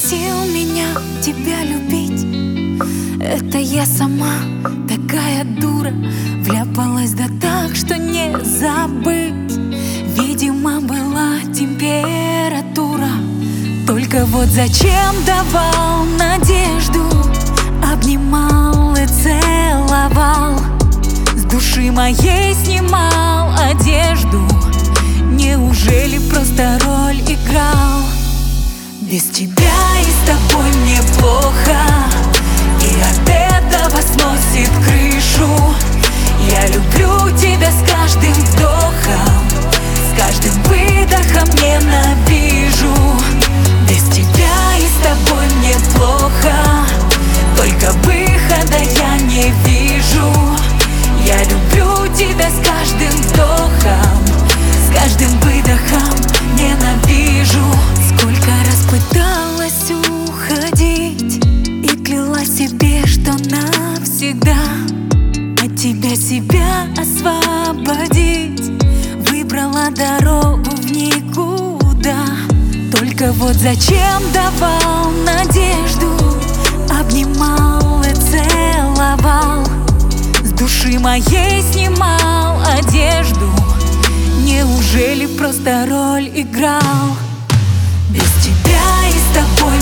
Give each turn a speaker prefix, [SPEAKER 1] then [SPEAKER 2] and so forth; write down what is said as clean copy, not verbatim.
[SPEAKER 1] просил меня тебя любить. Это я сама такая дура, вляпалась да так, что не забыть. Видимо, была температура. Только вот зачем давал надежду, обнимал и целовал, с души моей снимал одежду. Неужели просто роль играл? Без тебя и с тобой мне плохо, и от этого сносит крышу. Я люблю тебя с каждым вдохом, с каждым выдохом ненавижу. Без тебя и с тобой мне плохо, только выхода я не вижу. Я люблю тебя с каждым вдохом, с каждым выдохом ненавижу. Сколько раз пыталась уходить и кляла себе, что навсегда от тебя себя освободить. Выбрала дорогу в никуда. Только вот зачем давал надежду, обнимал и целовал, с души моей снимал одежду. Неужели просто роль играл? Без тебя и с тобой